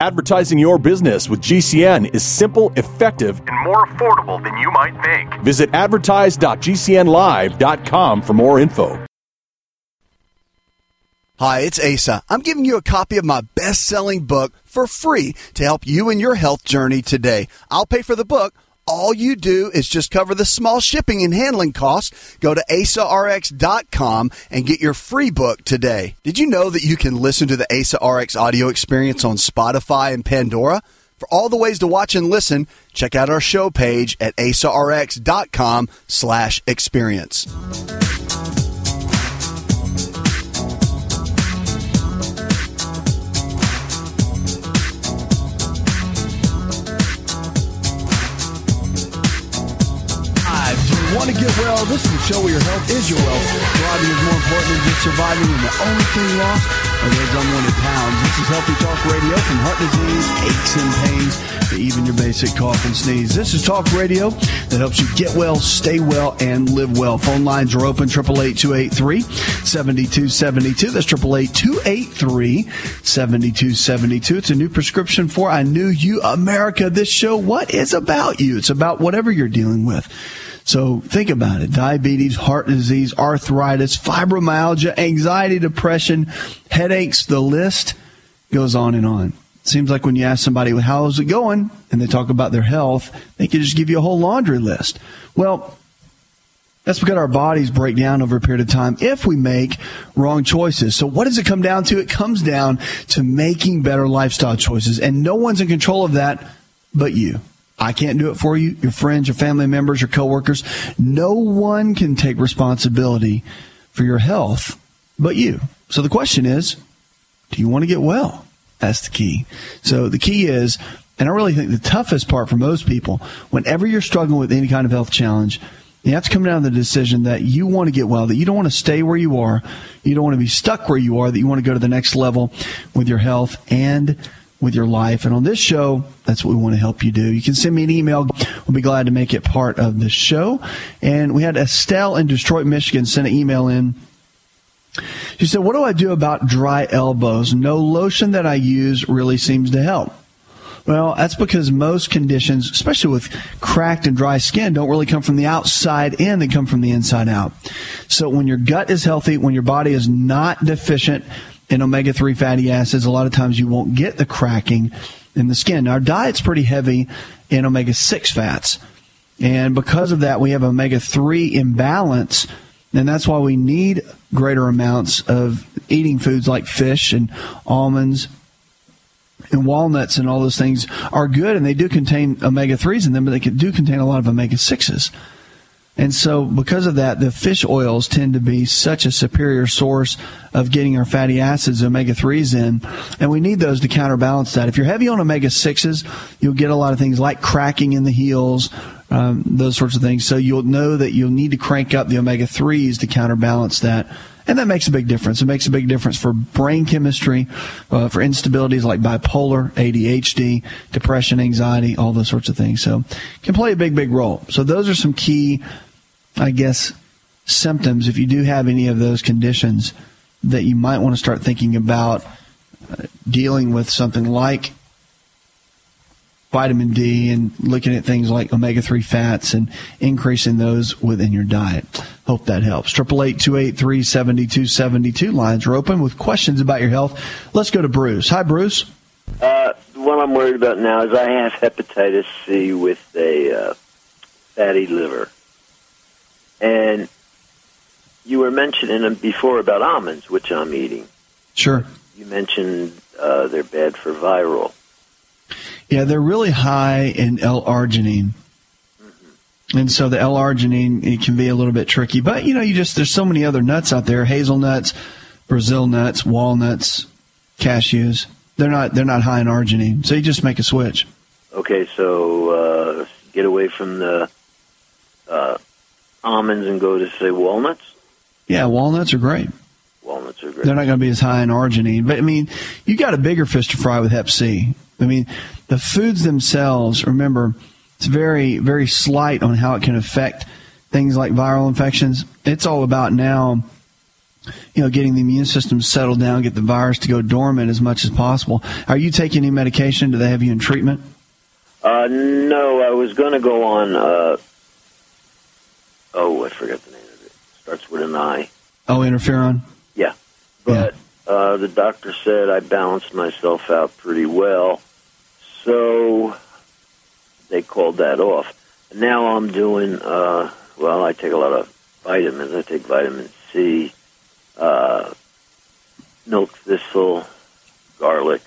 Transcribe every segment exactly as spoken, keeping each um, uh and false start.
Advertising your business with G C N is simple, effective, and more affordable than you might think. Visit advertise dot g c n live dot com for more info. Hi, it's Asa. I'm giving you a copy of my best-selling book for free to help you in your health journey today. I'll pay for the book. All you do is just cover the small shipping and handling costs. Go to asa r x dot com and get your free book today. Did you know that you can listen to the AsaRx audio experience on Spotify and Pandora? For all the ways to watch and listen, check out our show page at asa r x dot com slash experience. Want to get well? This is the show where your health is your wealth. Thriving is more important than just surviving, and the only thing lost are those unwanted pounds. This is Healthy Talk Radio. From heart disease, aches and pains, to even your basic cough and sneeze. This is Talk Radio that helps you get well, stay well, and live well. Phone lines are open, eight eight eight, two eight three, seven two seven two. That's eight eight eight, two eight three, seven two seven two. It's a new prescription for I Knew You America. This show, what is about you? It's about whatever you're dealing with. So think about it. Diabetes, heart disease, arthritis, fibromyalgia, anxiety, depression, headaches, the list goes on and on. It seems like when you ask somebody, well, how's it going? And they talk about their health, they can just give you a whole laundry list. Well, that's because our bodies break down over a period of time if we make wrong choices. So what does it come down to? It comes down to making better lifestyle choices. And no one's in control of that but you. I can't do it for you, your friends, your family members, your coworkers. No one can take responsibility for your health but you. So the question is, do you want to get well? That's the key. So the key is, and I really think the toughest part for most people, whenever you're struggling with any kind of health challenge, you have to come down to the decision that you want to get well, that you don't want to stay where you are, you don't want to be stuck where you are, that you want to go to the next level with your health and with your life. And on this show, that's what we want to help you do. You can send me an email. We'll be glad to make it part of the show. And we had Estelle in Detroit, Michigan send an email in. She said, what do I do about dry elbows? No lotion that I use really seems to help. Well, that's because most conditions, especially with cracked and dry skin, don't really come from the outside in. They come from the inside out. So when your gut is healthy, when your body is not deficient in omega three fatty acids, a lot of times you won't get the cracking in the skin. Now, our diet's pretty heavy in omega six fats. And because of that, we have omega three imbalance. And that's why we need greater amounts of eating foods like fish and almonds and walnuts, and all those things are good. And they do contain omega threes in them, but they do contain a lot of omega sixes. And so because of that, the fish oils tend to be such a superior source of getting our fatty acids, omega threes in. And we need those to counterbalance that. If you're heavy on omega sixes, you'll get a lot of things like cracking in the heels, um, those sorts of things. So you'll know that you'll need to crank up the omega threes to counterbalance that. And that makes a big difference. It makes a big difference for brain chemistry, uh, for instabilities like bipolar, A D H D, depression, anxiety, all those sorts of things. So it can play a big, big role. So those are some key, I guess, symptoms, if you do have any of those conditions, that you might want to start thinking about uh, dealing with something like vitamin D and looking at things like omega three fats and increasing those within your diet. Hope that helps. eight eight eight, two eight three, seven two seven two. Lines are open with questions about your health. Let's go to Bruce. Hi, Bruce. Uh, what I'm worried about now is I have hepatitis C with a uh, fatty liver. And you were mentioning before about almonds, which I'm eating. Sure. You mentioned uh, they're bad for viral. Yeah, they're really high in L-arginine. Mm-hmm. And so the L-arginine, it can be a little bit tricky. But, you know, you just there's so many other nuts out there, hazelnuts, Brazil nuts, walnuts, cashews. They're not they're not high in arginine. So you just make a switch. Okay, so uh, get away from the uh, almonds and go to, say, walnuts? Yeah, walnuts are great. Walnuts are great. They're not going to be as high in arginine. But, I mean, you got a bigger fish to fry with hep C. I mean, the foods themselves, remember, it's very, very slight on how it can affect things like viral infections. It's all about now you know, getting the immune system settled down, get the virus to go dormant as much as possible. Are you taking any medication? Do they have you in treatment? Uh, no, I was going to go on, uh, oh, I forgot the name of it. Starts with an I. Oh, interferon? Yeah. But yeah. Uh, the doctor said I balanced myself out pretty well, so they called that off. Now I'm doing, uh, well, I take a lot of vitamins. I take vitamin C, uh, milk thistle, garlic.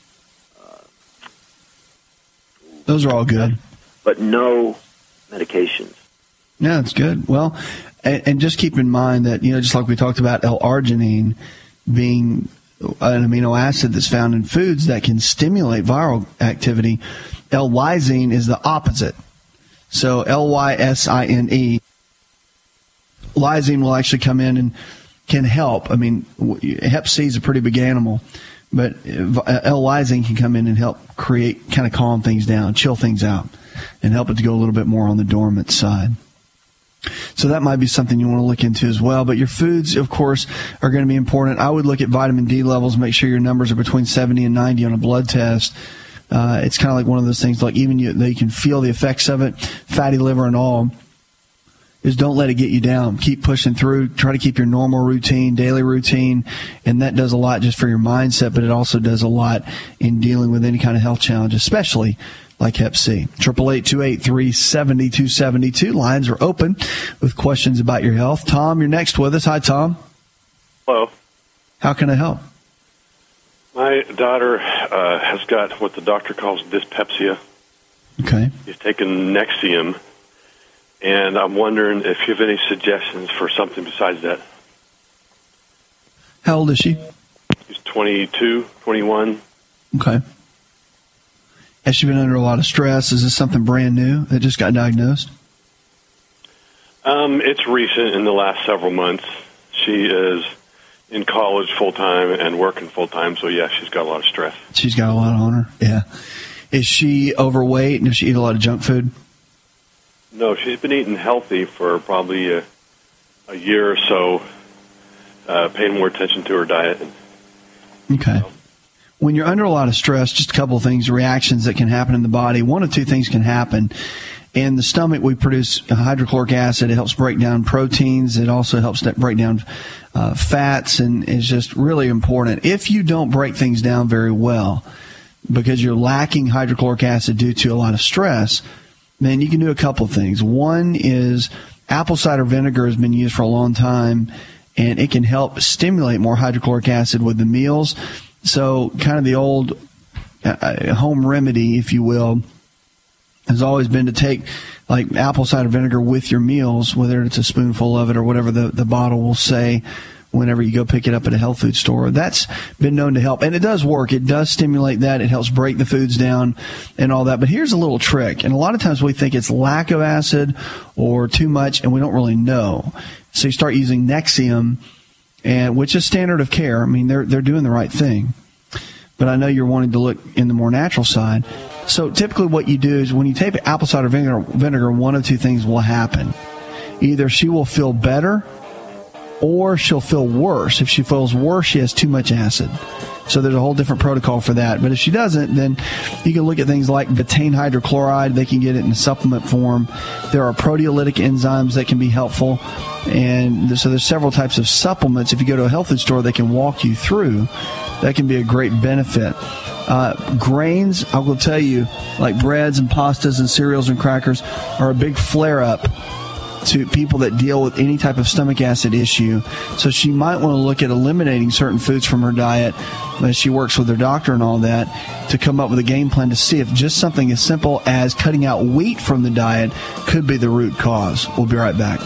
Those are all good. But no medications. Yeah, that's good. Well, and, and just keep in mind that, you know, just like we talked about L-arginine being an amino acid that's found in foods that can stimulate viral activity, L-lysine is the opposite. So L Y S I N E, lysine will actually come in and can help. I mean, hep C is a pretty big animal. But L-lysine can come in and help create, kind of calm things down, chill things out, and help it to go a little bit more on the dormant side. So that might be something you want to look into as well. But your foods, of course, are going to be important. I would look at vitamin D levels, make sure your numbers are between seventy and ninety on a blood test. Uh, it's kind of like one of those things, like even you, they can feel the effects of it, fatty liver and all. Is don't let it get you down. Keep pushing through. Try to keep your normal routine, daily routine, and that does a lot just for your mindset, but it also does a lot in dealing with any kind of health challenge, especially like hep C. eight eight eight, two eight three, seven two seven two. Lines are open with questions about your health. Tom, you're next with us. Hi, Tom. Hello. How can I help? My daughter uh, has got what the doctor calls dyspepsia. Okay. She's taken Nexium. And I'm wondering if you have any suggestions for something besides that. How old is she? She's twenty-two, twenty-one. Okay. Has she been under a lot of stress? Is this something brand new that just got diagnosed? Um, it's recent, in the last several months. She is in college full-time and working full-time, so yeah, she's got a lot of stress. She's got a lot on her, yeah. Is she overweight and does she eat a lot of junk food? No, she's been eating healthy for probably a, a year or so, uh, paying more attention to her diet. Okay. When you're under a lot of stress, just a couple of things, reactions that can happen in the body. One of two things can happen. In the stomach, we produce hydrochloric acid. It helps break down proteins. It also helps break down uh, fats, and is just really important. If you don't break things down very well because you're lacking hydrochloric acid due to a lot of stress, then you can do a couple of things. One is apple cider vinegar has been used for a long time, and it can help stimulate more hydrochloric acid with the meals. So kind of the old uh, home remedy, if you will, has always been to take like apple cider vinegar with your meals, whether it's a spoonful of it or whatever the, the bottle will say whenever you go pick it up at a health food store. That's been known to help. And it does work. It does stimulate that. It helps break the foods down and all that. But here's a little trick. And a lot of times we think it's lack of acid or too much, and we don't really know. So you start using Nexium, and which is standard of care. I mean, they're they're doing the right thing. But I know you're wanting to look in the more natural side. So typically what you do is when you take apple cider vinegar, vinegar, one of two things will happen. Either she will feel better, or she'll feel worse. If she feels worse, she has too much acid. So there's a whole different protocol for that. But if she doesn't, then you can look at things like betaine hydrochloride. They can get it in a supplement form. There are proteolytic enzymes that can be helpful. And so there's several types of supplements. If you go to a health food store, they can walk you through. That can be a great benefit. Uh, grains, I will tell you, like breads and pastas and cereals and crackers, are a big flare-up to people that deal with any type of stomach acid issue. So she might want to look at eliminating certain foods from her diet as she works with her doctor and all that to come up with a game plan to see if just something as simple as cutting out wheat from the diet could be the root cause. We'll be right back.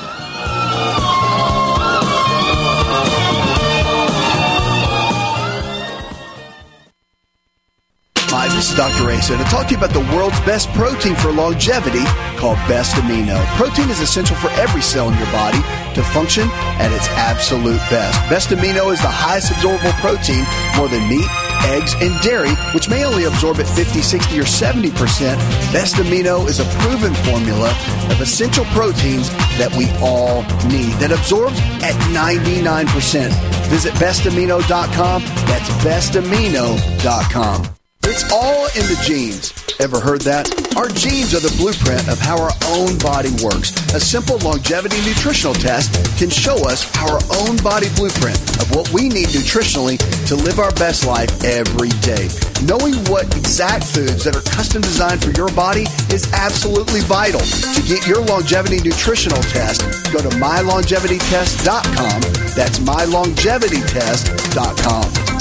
Hi, this is Doctor Asa to talk to you about the world's best protein for longevity called Best Amino. Protein is essential for every cell in your body to function at its absolute best. Best Amino is the highest absorbable protein, more than meat, eggs, and dairy, which may only absorb at fifty, sixty, or seventy percent, Best Amino is a proven formula of essential proteins that we all need that absorbs at ninety-nine percent. Visit best amino dot com. That's best amino dot com. It's all in the genes. Ever heard that? Our genes are the blueprint of how our own body works. A simple longevity nutritional test can show us our own body blueprint of what we need nutritionally to live our best life every day. Knowing what exact foods that are custom designed for your body is absolutely vital. To get your longevity nutritional test, go to my longevity test dot com. That's my longevity test dot com.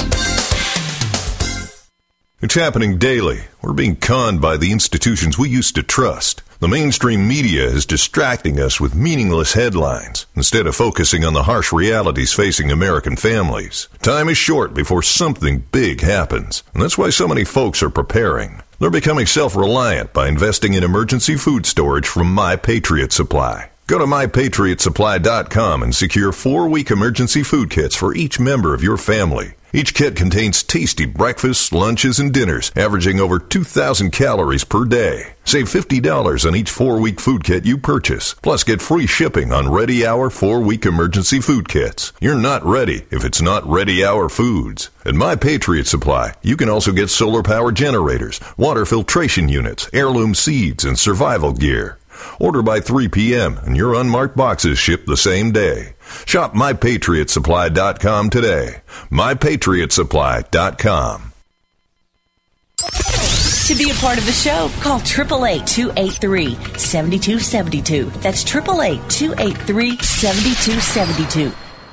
It's happening daily. We're being conned by the institutions we used to trust. The mainstream media is distracting us with meaningless headlines instead of focusing on the harsh realities facing American families. Time is short before something big happens, and that's why so many folks are preparing. They're becoming self-reliant by investing in emergency food storage from My Patriot Supply. Go to my patriot supply dot com and secure four-week emergency food kits for each member of your family. Each kit contains tasty breakfasts, lunches, and dinners, averaging over two thousand calories per day. Save fifty dollars on each four-week food kit you purchase. Plus, get free shipping on Ready Hour four-week emergency food kits. You're not ready if it's not Ready Hour foods. At My Patriot Supply, you can also get solar power generators, water filtration units, heirloom seeds, and survival gear. Order by three p.m. and your unmarked boxes ship the same day. Shop my patriot supply dot com today. my patriot supply dot com. To be a part of the show, call eight eight eight, two eight three, seven two seven two. That's eight eight eight, two eight three, seven two seven two.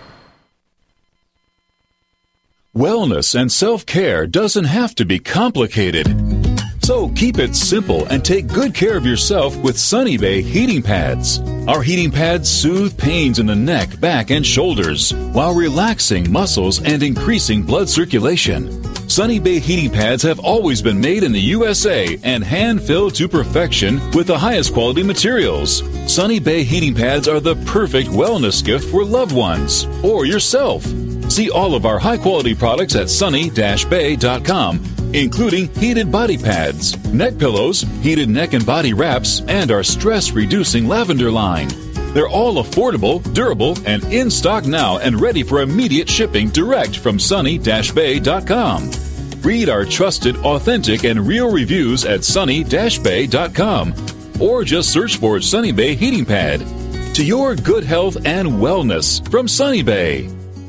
Wellness and self-care doesn't have to be complicated. So keep it simple and take good care of yourself with Sunny Bay heating pads. Our heating pads soothe pains in the neck, back, and shoulders while relaxing muscles and increasing blood circulation. Sunny Bay heating pads have always been made in the U S A and hand-filled to perfection with the highest quality materials. Sunny Bay heating pads are the perfect wellness gift for loved ones or yourself. See all of our high-quality products at sunny dash bay dot com, including heated body pads, neck pillows, heated neck and body wraps, and our stress-reducing lavender line. They're all affordable, durable, and in stock now and ready for immediate shipping direct from sunny dash bay dot com. Read our trusted, authentic, and real reviews at sunny dash bay dot com or just search for Sunny Bay Heating Pad. To your good health and wellness from Sunny Bay.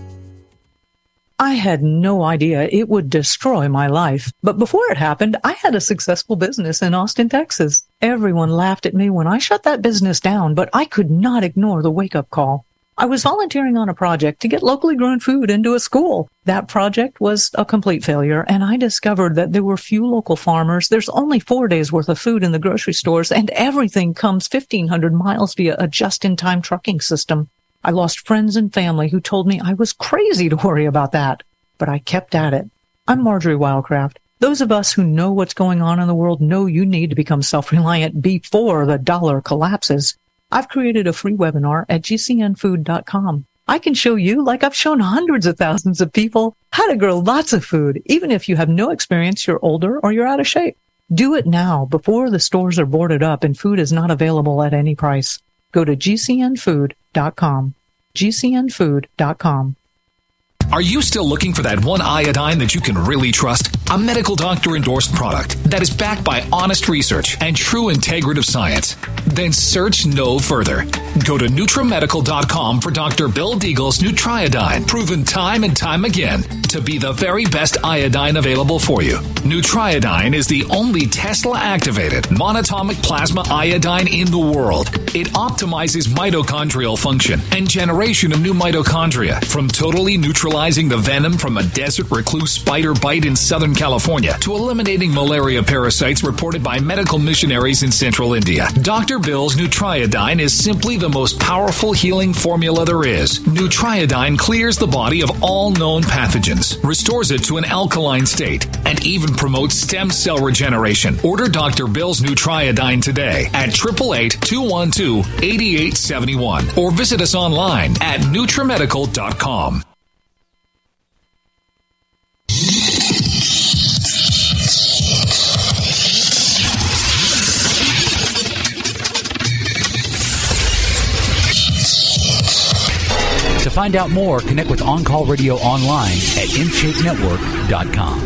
I had no idea it would destroy my life. But before it happened, I had a successful business in Austin, Texas. Everyone laughed at me when I shut that business down, but I could not ignore the wake-up call. I was volunteering on a project to get locally grown food into a school. That project was a complete failure, and I discovered that there were few local farmers. There's only four days worth of food in the grocery stores, and everything comes fifteen hundred miles via a just-in-time trucking system. I lost friends and family who told me I was crazy to worry about that, but I kept at it. I'm Marjorie Wildcraft. Those of us who know what's going on in the world know you need to become self-reliant before the dollar collapses. I've created a free webinar at g c n food dot com. I can show you, like I've shown hundreds of thousands of people, how to grow lots of food, even if you have no experience, you're older, or you're out of shape. Do it now before the stores are boarded up and food is not available at any price. Go to g c n food dot com. g c n food dot com. Are you still looking for that one iodine that you can really trust? A medical doctor-endorsed product that is backed by honest research and true integrative science? Then search no further. Go to NutriMedical dot com for Doctor Bill Deagle's Nutriodine, proven time and time again to be the very best iodine available for you. Nutriodine is the only Tesla-activated monatomic plasma iodine in the world. It optimizes mitochondrial function and generation of new mitochondria, from totally neutralizing the venom from a desert recluse spider bite in Southern California to eliminating malaria parasites reported by medical missionaries in central India. Doctor Bill's Nutriodine is simply the most powerful healing formula there is. Nutriodine clears the body of all known pathogens, restores it to an alkaline state, and even promotes stem cell regeneration. Order Doctor Bill's Nutriodine today at eight eight eight, two one two, eight eight seven one or visit us online at NutriMedical dot com. find out more, connect with On Call Radio online at in shape network dot com.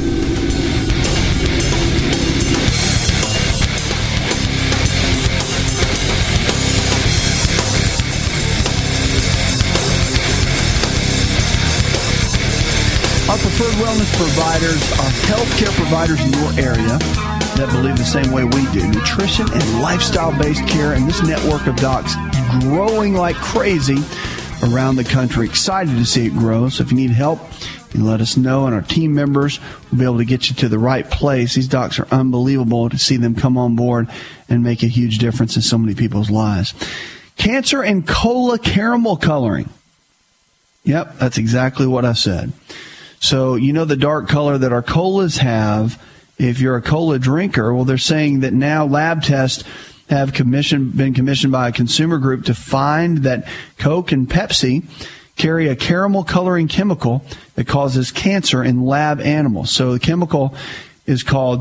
Our preferred wellness providers are healthcare providers in your area that believe the same way we do. Nutrition and lifestyle-based care, and this network of docs growing like crazy around the country. Excited to see it grow. So if you need help, you let us know, and our team members will be able to get you to the right place. These docs are unbelievable to see them come on board and make a huge difference in so many people's lives. Cancer and cola caramel coloring. Yep, that's exactly what I said. So, you know the dark color that our colas have, if you're a cola drinker, well, they're saying that now lab tests have commissioned, been commissioned by a consumer group to find that Coke and Pepsi carry a caramel coloring chemical that causes cancer in lab animals. So the chemical is called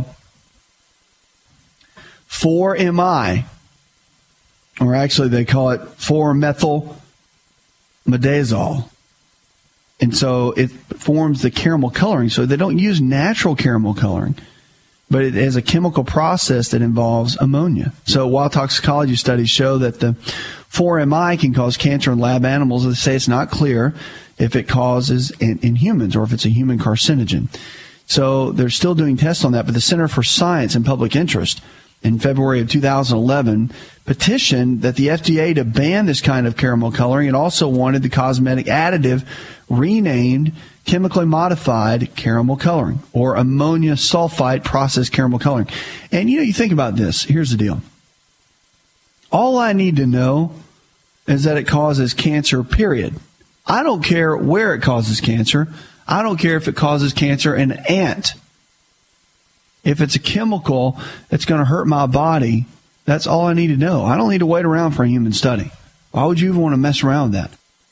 four M I, or actually they call it four methyl midazole. And so it forms the caramel coloring. So they don't use natural caramel coloring, but it is a chemical process that involves ammonia. So while toxicology studies show that the four M I can cause cancer in lab animals, they say it's not clear if it causes in, in humans or if it's a human carcinogen. So they're still doing tests on that, but the Center for Science and Public Interest in February of two thousand eleven petitioned that the F D A to ban this kind of caramel coloring, and also wanted the cosmetic additive renamed chemically modified caramel coloring, or ammonia sulfite processed caramel coloring. And, you know, you think about this. Here's the deal. All I need to know is that it causes cancer, period. I don't care where it causes cancer. I don't care if it causes cancer in an ant. If it's a chemical that's going to hurt my body, that's all I need to know. I don't need to wait around for a human study. Why would you even want to mess around with that?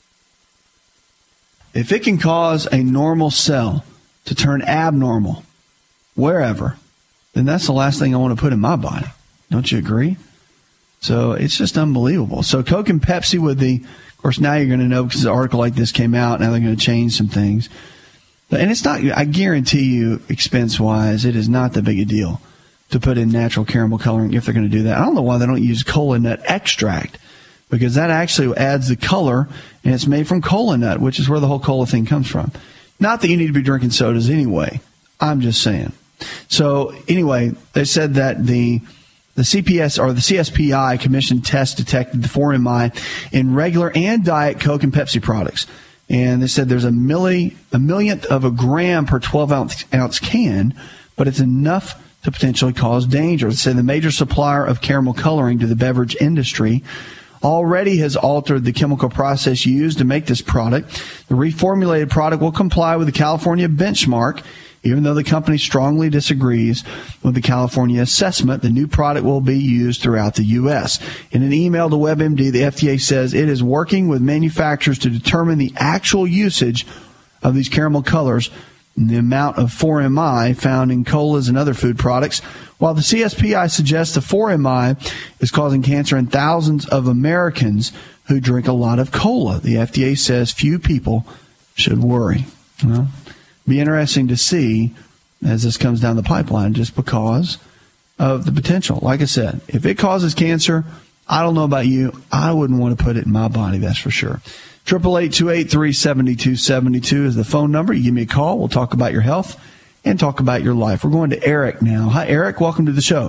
If it can cause a normal cell to turn abnormal wherever, then that's the last thing I want to put in my body. Don't you agree? So it's just unbelievable. So Coke and Pepsi with the, of course, now you're going to know because an article like this came out. Now they're going to change some things. And it's not, I guarantee you, expense-wise, it is not that big a deal to put in natural caramel coloring if they're going to do that. I don't know why they don't use cola nut extract, because that actually adds the color, and it's made from cola nut, which is where the whole cola thing comes from. Not that you need to be drinking sodas anyway. I'm just saying. So anyway, they said that the the C P S or the C S P I commissioned test detected the four M I in regular and diet Coke and Pepsi products. And they said there's a milli, a millionth of a gram per twelve ounce, ounce can, but it's enough to potentially cause danger. They say the major supplier of caramel coloring to the beverage industry already has altered the chemical process used to make this product. The reformulated product will comply with the California benchmark, even though the company strongly disagrees with the California assessment. The new product will be used throughout the U S. In an email to WebMD, the F D A says it is working with manufacturers to determine the actual usage of these caramel colors and the amount of four M I found in colas and other food products. While the C S P I suggests the four M I is causing cancer in thousands of Americans who drink a lot of cola, the F D A says few people should worry. Well, be interesting to see as this comes down the pipeline, just because of the potential. Like I said, if it causes cancer, I don't know about you, I wouldn't want to put it in my body, that's for sure. eight eight eight, two eight three, seven two seven two is the phone number. You give me a call. We'll talk about your health and talk about your life. We're going to Eric now. Hi, Eric. Welcome to the show.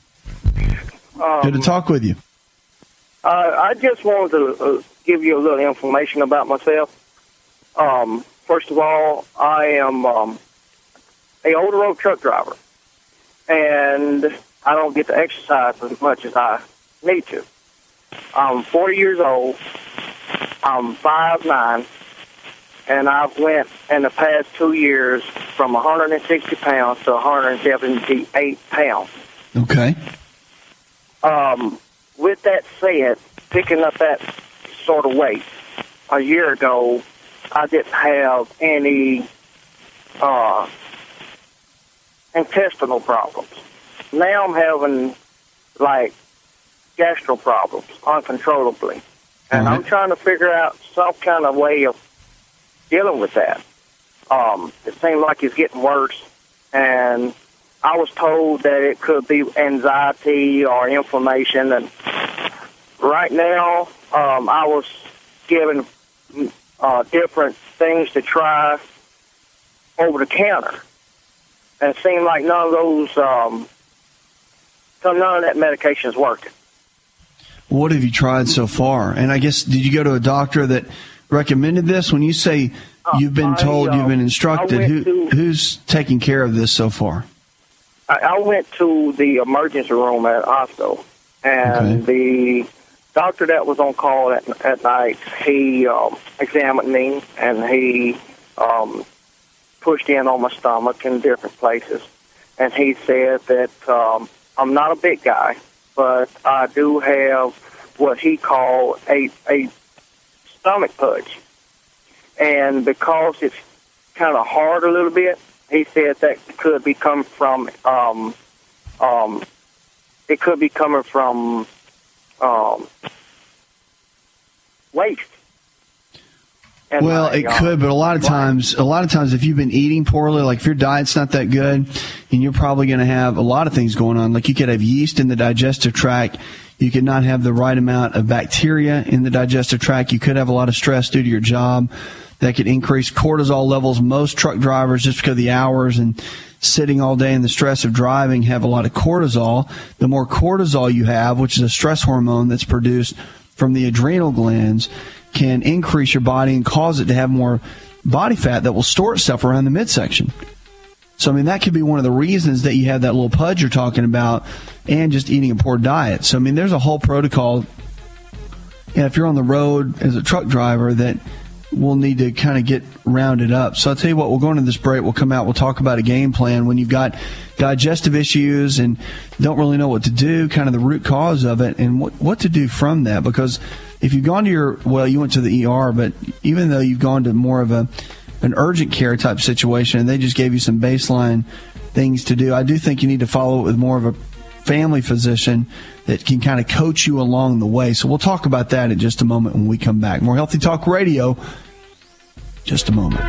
Um, Good to talk with you. Uh, I just wanted to uh, give you a little information about myself. Um, first of all, I am um, a over-the-road truck driver, and I don't get to exercise as much as I need to. I'm forty years old. I'm five nine, and I've went in the past two years from one hundred sixty pounds to one hundred seventy-eight pounds. Okay. Um, with that said, picking up that sort of weight a year ago, I didn't have any uh, intestinal problems. Now I'm having, like, gastro problems uncontrollably. And Right. I'm trying to figure out some kind of way of dealing with that. Um, it seems like it's getting worse, and I was told that it could be anxiety or inflammation. And right now, um, I was given uh, different things to try over the counter, and it seemed like none of those, um, none of that medication is working. What have you tried so far? And I guess, did you go to a doctor that recommended this? When you say you've been I, told, uh, you've been instructed, I who, went to- who's taking care of this so far? I, I went to the emergency room at hospital, and the doctor that was on call at, at night, he um, examined me, and he um, pushed in on my stomach in different places, and he said that um, I'm not a big guy, but I do have what he called a, a stomach pudge, and because it's kind of hard a little bit, he said that could be coming from, um, um, it could be coming from um, waste. And Well, my, it uh, could, but a lot of times, a lot of times, if you've been eating poorly, like if your diet's not that good, and you're probably going to have a lot of things going on. Like you could have yeast in the digestive tract. You could not have the right amount of bacteria in the digestive tract. You could have a lot of stress due to your job. That could increase cortisol levels. Most truck drivers, just because of the hours and sitting all day and the stress of driving, have a lot of cortisol. The more cortisol you have, which is a stress hormone that's produced from the adrenal glands, can increase your body and cause it to have more body fat that will store itself around the midsection. So, I mean, that could be one of the reasons that you have that little pudge you're talking about, and just eating a poor diet. So, I mean, there's a whole protocol. And if you're on the road as a truck driver, that we'll need to kind of get rounded up. So I'll tell you what, we'll go into this break. We'll come out. We'll talk about a game plan when you've got digestive issues and don't really know what to do, kind of the root cause of it, and what, what to do from that. Because if you've gone to your, well, you went to the E R, but even though you've gone to more of a an urgent care type situation and they just gave you some baseline things to do, I do think you need to follow it with more of a family physician that can kind of coach you along the way. So we'll talk about that in just a moment when we come back. More Healthy Talk Radio, just a moment.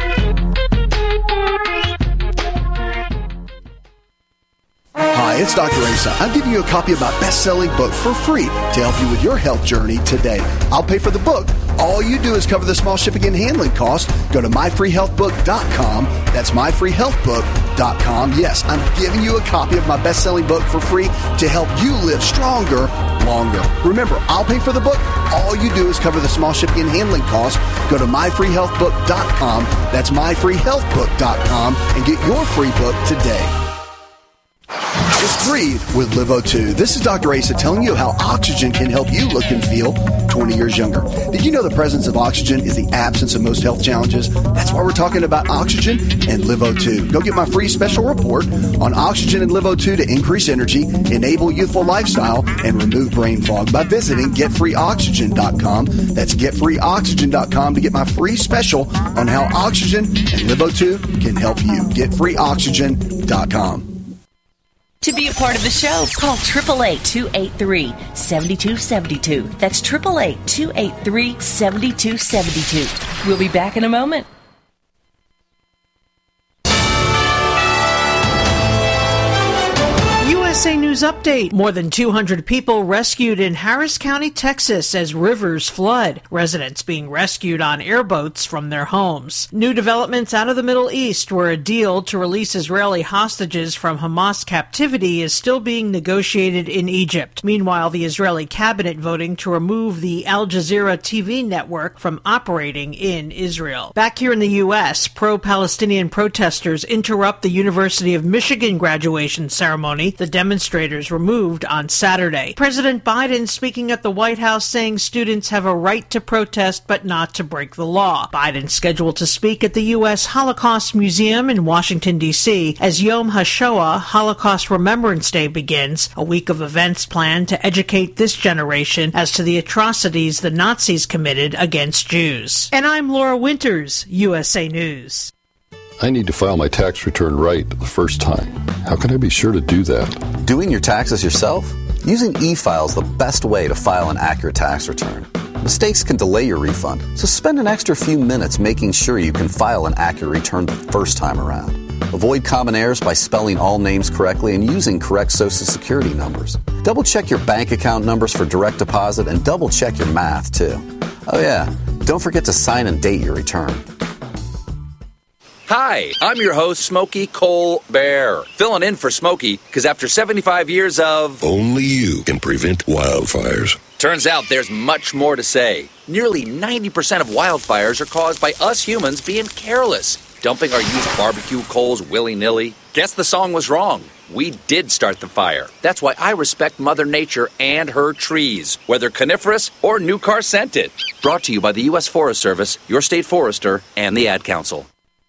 Hi, it's Doctor Asa. I'm giving you a copy of my best-selling book for free to help you with your health journey today. I'll pay for the book. All you do is cover the small shipping and handling costs. Go to my free health book dot com. That's my free health book dot com. Yes, I'm giving you a copy of my best-selling book for free to help you live stronger, longer. Remember, I'll pay for the book. All you do is cover the small shipping and handling costs. Go to my free health book dot com. That's my free health book dot com and get your free book today. Just breathe with Live O two. This is Doctor Asa telling you how oxygen can help you look and feel twenty years younger. Did you know the presence of oxygen is the absence of most health challenges? That's why we're talking about oxygen and Live O two. Go get my free special report on oxygen and Live O two to increase energy, enable youthful lifestyle, and remove brain fog by visiting get free oxygen dot com. That's get free oxygen dot com to get my free special on how oxygen and Live O two can help you. get free oxygen dot com. To be a part of the show, call eight eight eight, two eight three, seven two seven two. That's eight eight eight, two eight three, seven two seven two. We'll be back in a moment. U S A News Update. More than two hundred people rescued in Harris County, Texas as rivers flood. Residents being rescued on airboats from their homes. New developments out of the Middle East, where a deal to release Israeli hostages from Hamas captivity is still being negotiated in Egypt. Meanwhile, the Israeli cabinet voting to remove the Al Jazeera T V network from operating in Israel. Back here in the U S, pro-Palestinian protesters interrupt the University of Michigan graduation ceremony. The demonstrators removed on Saturday. President Biden speaking at the White House saying students have a right to protest but not to break the law. Biden scheduled to speak at the U S Holocaust Museum in Washington, D C as Yom HaShoah, Holocaust Remembrance Day, begins, a week of events planned to educate this generation as to the atrocities the Nazis committed against Jews. And I'm Laura Winters, U S A News. I need to file my tax return right the first time. How can I be sure to do that? Doing your taxes yourself? Using e-file is the best way to file an accurate tax return. Mistakes can delay your refund, so spend an extra few minutes making sure you can file an accurate return the first time around. Avoid common errors by spelling all names correctly and using correct Social Security numbers. Double-check your bank account numbers for direct deposit and double-check your math, too. Oh, yeah, don't forget to sign and date your return. Hi, I'm your host, Smokey Cole Bear, filling in for Smokey because after seventy-five years of... Only you can prevent wildfires. Turns out there's much more to say. Nearly ninety percent of wildfires are caused by us humans being careless, dumping our used barbecue coals willy-nilly. Guess the song was wrong. We did start the fire. That's why I respect Mother Nature and her trees, whether coniferous or new car scented. Brought to you by the U S Forest Service, your state forester, and the Ad Council.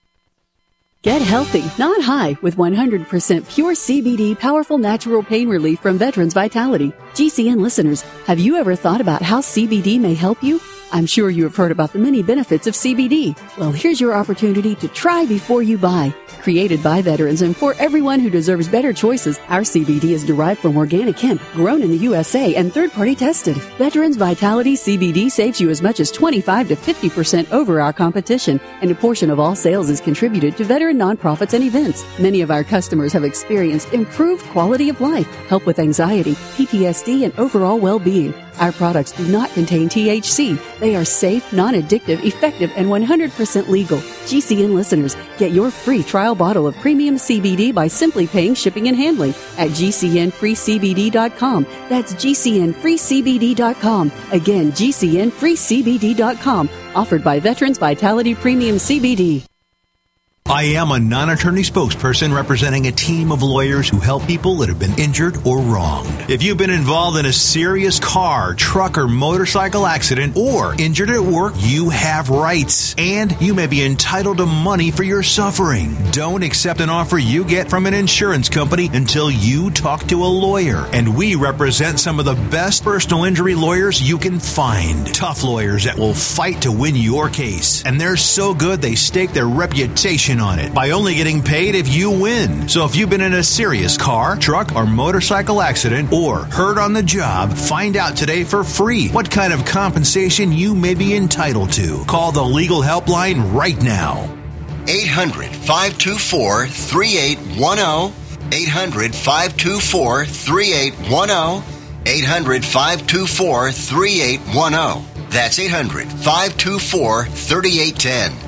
Get healthy, not high, with one hundred percent pure C B D powerful natural pain relief from Veterans Vitality. G C N listeners, have you ever thought about how C B D may help you? I'm sure you have heard about the many benefits of C B D. Well, here's your opportunity to try before you buy. Created by veterans and for everyone who deserves better choices, our C B D is derived from organic hemp, grown in the U S A and third-party tested. Veterans Vitality C B D saves you as much as twenty-five to fifty percent over our competition, and a portion of all sales is contributed to veteran nonprofits and events. Many of our customers have experienced improved quality of life, help with anxiety, P T S D, and overall well-being. Our products do not contain T H C. They are safe, non-addictive, effective, and one hundred percent legal. G C N listeners, get your free trial bottle of premium C B D by simply paying shipping and handling at G C N free C B D dot com. That's G C N free C B D dot com. Again, G C N free C B D dot com. Offered by Veterans Vitality Premium C B D. I am a non-attorney spokesperson representing a team of lawyers who help people that have been injured or wronged. If you've been involved in a serious car, truck, or motorcycle accident or injured at work, you have rights, and you may be entitled to money for your suffering. Don't accept an offer you get from an insurance company until you talk to a lawyer, and we represent some of the best personal injury lawyers you can find. Tough lawyers that will fight to win your case, and they're so good they stake their reputation on it by only getting paid if you win. So if you've been in a serious car, truck, or motorcycle accident or hurt on the job, find out today for free what kind of compensation you may be entitled to. Call the legal helpline right now. eight hundred, five two four, three eight one zero. eight hundred, five two four, three eight one zero. eight hundred, five two four, three eight one zero. That's eight hundred, five two four, three eight one zero.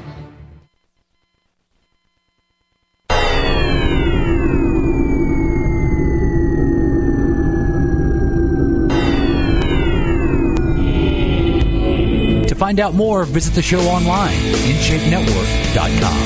To find out more, visit the show online, in shape network dot com.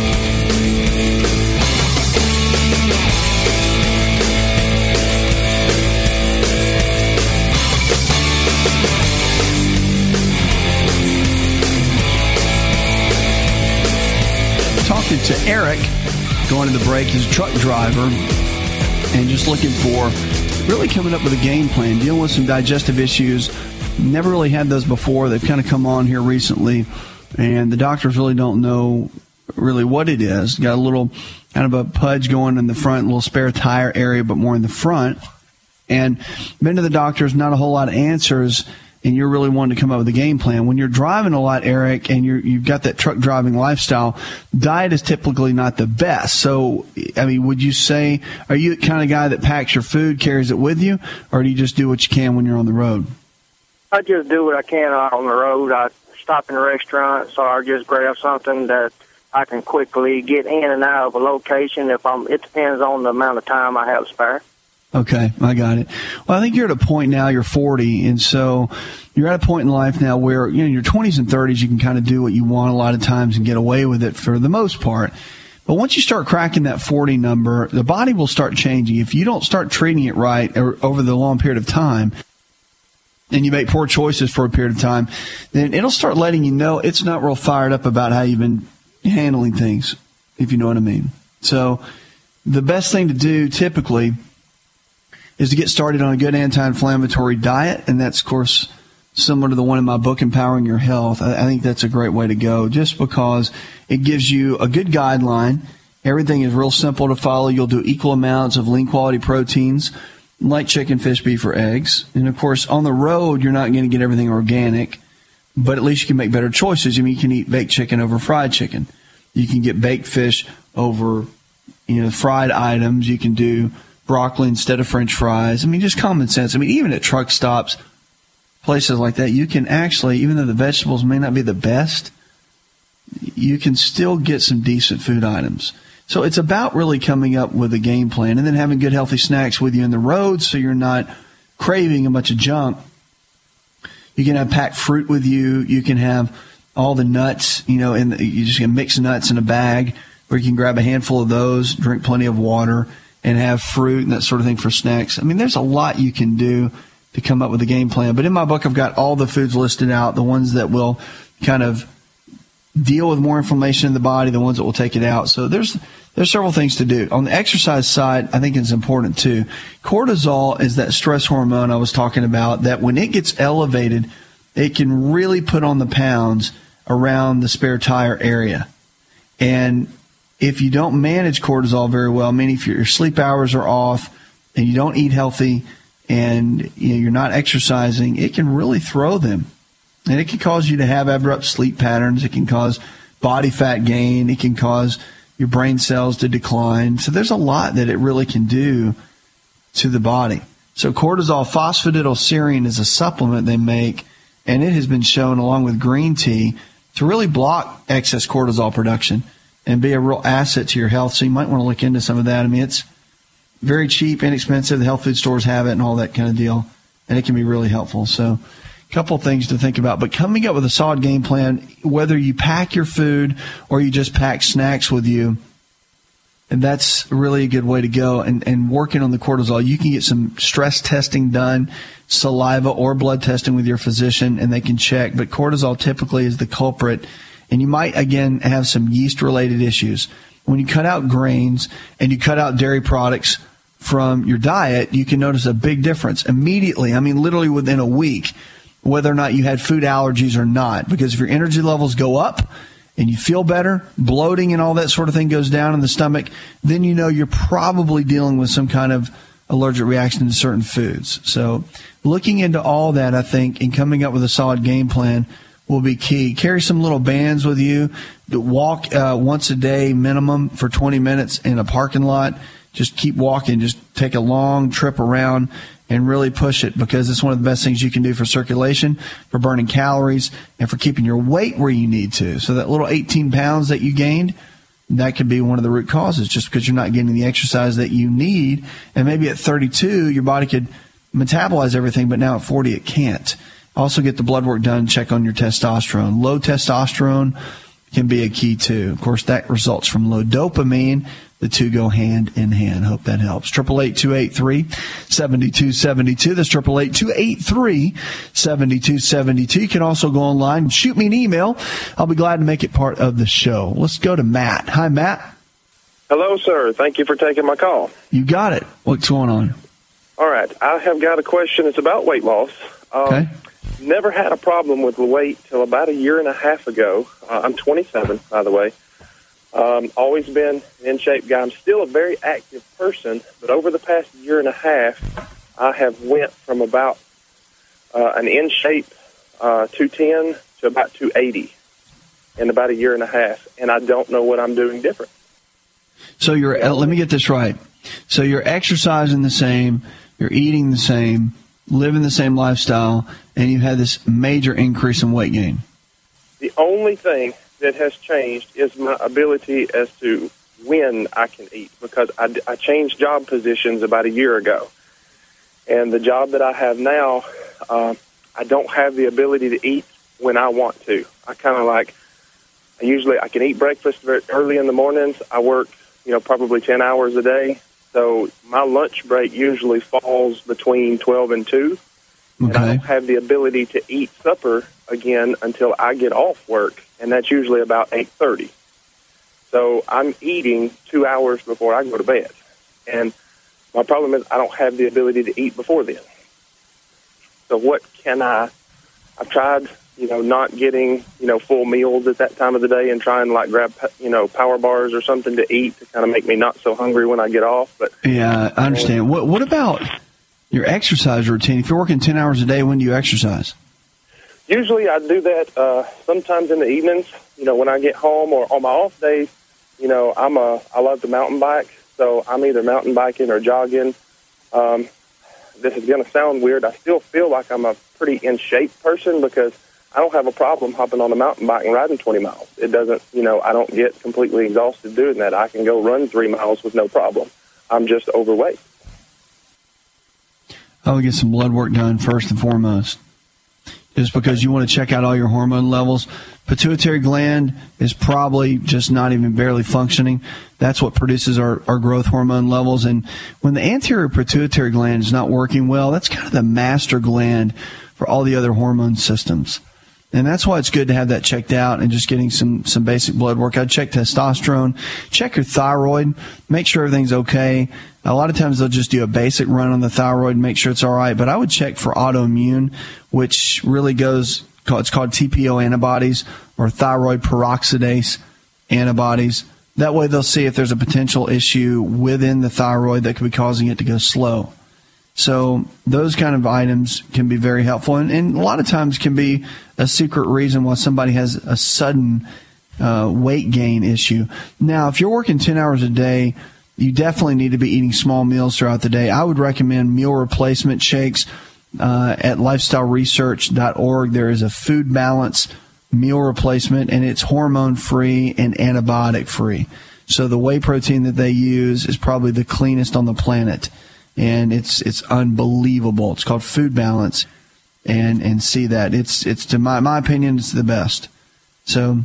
Talking to Eric, going to the break, he's a truck driver, and just looking for, really coming up with a game plan, dealing with some digestive issues. Never really had those before. They've kind of come on here recently, and the doctors really don't know really what it is. Got a little kind of a pudge going in the front, a little spare tire area, but more in the front. And been to the doctors, not a whole lot of answers, and you're really wanting to come up with a game plan. When you're driving a lot, Eric, and you're, you've got that truck driving lifestyle, diet is typically not the best. So, I mean, would you say, are you the kind of guy that packs your food, carries it with you, or do you just do what you can when you're on the road? I just do what I can on the road. I stop in a restaurant, so I just grab something that I can quickly get in and out of a location. If I'm, it depends on the amount of time I have spare. Okay, I got it. Well, I think you're at a point now, you're forty, and so you're at a point in life now where, you know, in your twenties and thirties, you can kind of do what you want a lot of times and get away with it for the most part. But once you start cracking that forty number, the body will start changing. If you don't start treating it right over the long period of time, and you make poor choices for a period of time, then it'll start letting you know it's not real fired up about how you've been handling things, if you know what I mean. So the best thing to do typically is to get started on a good anti-inflammatory diet, and that's, of course, similar to the one in my book, Empowering Your Health. I, I think that's a great way to go, just because it gives you a good guideline. Everything is real simple to follow. You'll do equal amounts of lean-quality proteins, like chicken, fish, beef, or eggs. And, of course, on the road, you're not going to get everything organic. but at least you can make better choices. I mean, you can eat baked chicken over fried chicken. You can get baked fish over, you know, fried items. You can do broccoli instead of French fries. I mean, just common sense. I mean, even at truck stops, places like that, you can actually, even though the vegetables may not be the best, you can still get some decent food items. So it's about really coming up with a game plan and then having good, healthy snacks with you in the road so you're not craving a bunch of junk. You can have packed fruit with you. You can have all the nuts, you know, and you just can mix nuts in a bag, or you can grab a handful of those, drink plenty of water, and have fruit and that sort of thing for snacks. I mean, there's a lot you can do to come up with a game plan. But in my book, I've got all the foods listed out, the ones that will kind of deal with more inflammation in the body, the ones that will take it out. So there's there's several things to do. On the exercise side, I think it's important too. Cortisol is that stress hormone I was talking about that when it gets elevated, it can really put on the pounds around the spare tire area. And if you don't manage cortisol very well, I mean, if your sleep hours are off and you don't eat healthy and you know, you're not exercising, it can really throw them. And it can cause you to have abrupt sleep patterns. It can cause body fat gain. It can cause your brain cells to decline. So there's a lot that it really can do to the body. So cortisol phosphatidylserine is a supplement they make, and it has been shown along with green tea to really block excess cortisol production and be a real asset to your health. So you might want to look into some of that. I mean, it's very cheap, inexpensive. The health food stores have it and all that kind of deal, and it can be really helpful. So a couple of things to think about. But coming up with a solid game plan, whether you pack your food or you just pack snacks with you, and that's really a good way to go. And, and working on the cortisol, you can get some stress testing done, saliva or blood testing with your physician, and they can check. But cortisol typically is the culprit. And you might, again, have some yeast-related issues. When you cut out grains and you cut out dairy products from your diet, you can notice a big difference immediately. I mean, literally within a week, whether or not you had food allergies or not. Because if your energy levels go up and you feel better, bloating and all that sort of thing goes down in the stomach, then you know you're probably dealing with some kind of allergic reaction to certain foods. So looking into all that, I think, and coming up with a solid game plan will be key. Carry some little bands with you. Walk uh, once a day minimum for twenty minutes in a parking lot. Just keep walking. Just take a long trip around and really push it, because it's one of the best things you can do for circulation, for burning calories, and for keeping your weight where you need to. So that little eighteen pounds that you gained, that could be one of the root causes, just because you're not getting the exercise that you need. And maybe at thirty-two, your body could metabolize everything, but now at forty, it can't. Also get the blood work done, check on your testosterone. Low testosterone can be a key too. Of course, that results from low dopamine. The two go hand in hand. Hope that helps. eight eight eight, two eight three, seven two seven two. That's eight eight eight, two eight three, seven two seven two. You can also go online and shoot me an email. I'll be glad to make it part of the show. Let's go to Matt. Hi, Matt. Hello, sir. Thank you for taking my call. You got it. What's going on? All right. I have got a question. It's about weight loss. Um, okay. Never had a problem with the weight till about a year and a half ago. Uh, I'm twenty-seven, by the way. Um, always been an in-shape guy. I'm still a very active person, but over the past year and a half, I have went from about uh, an in-shape uh, two ten to about two eighty in about a year and a half, and I don't know what I'm doing different. So you're, uh, let me get this right. So you're exercising the same, you're eating the same, living the same lifestyle, and you've had this major increase in weight gain. The only thing that has changed is my ability as to when I can eat, because I, I changed job positions about a year ago. And the job that I have now, uh, I don't have the ability to eat when I want to. I kind of like, I usually, I can eat breakfast very early in the mornings. I work, you know, probably ten hours a day. So my lunch break usually falls between twelve and two. Okay. And I don't have the ability to eat supper again until I get off work, and that's usually about eight thirty. So I'm eating two hours before I go to bed. And my problem is I don't have the ability to eat before then. So what can I, I've tried, you know, not getting, you know, full meals at that time of the day and trying to, like, grab, you know, power bars or something to eat to kind of make me not so hungry when I get off. But yeah, I understand. What, what about your exercise routine? If you're working ten hours a day, when do you exercise? usually I do that uh, sometimes in the evenings. You know, when I get home or on my off days. You know, I'm a I love to mountain bike, so I'm either mountain biking or jogging. Um, this is going to sound weird. I still feel like I'm a pretty in shape person because I don't have a problem hopping on a mountain bike and riding twenty miles. It doesn't, you know, I don't get completely exhausted doing that. I can go run three miles with no problem. I'm just overweight. I would get some blood work done first and foremost, just because you want to check out all your hormone levels. Pituitary gland is probably just not even barely functioning. That's what produces our, our growth hormone levels. And when the anterior pituitary gland is not working well, that's kind of the master gland for all the other hormone systems. And that's why it's good to have that checked out and just getting some, some basic blood work. I'd check testosterone, check your thyroid, make sure everything's okay. A lot of times they'll just do a basic run on the thyroid and make sure it's all right. But I would check for autoimmune, which really goes, it's called T P O antibodies or thyroid peroxidase antibodies. That way they'll see if there's a potential issue within the thyroid that could be causing it to go slow. So those kind of items can be very helpful, and, and a lot of times can be a secret reason why somebody has a sudden uh, weight gain issue. Now, if you're working ten hours a day, you definitely need to be eating small meals throughout the day. I would recommend meal replacement shakes uh, at lifestyle research dot org. There is a food balance meal replacement, and it's hormone-free and antibiotic-free. So the whey protein that they use is probably the cleanest on the planet. And it's it's unbelievable. It's called Food Balance, and and see that it's it's to my my opinion, it's the best. So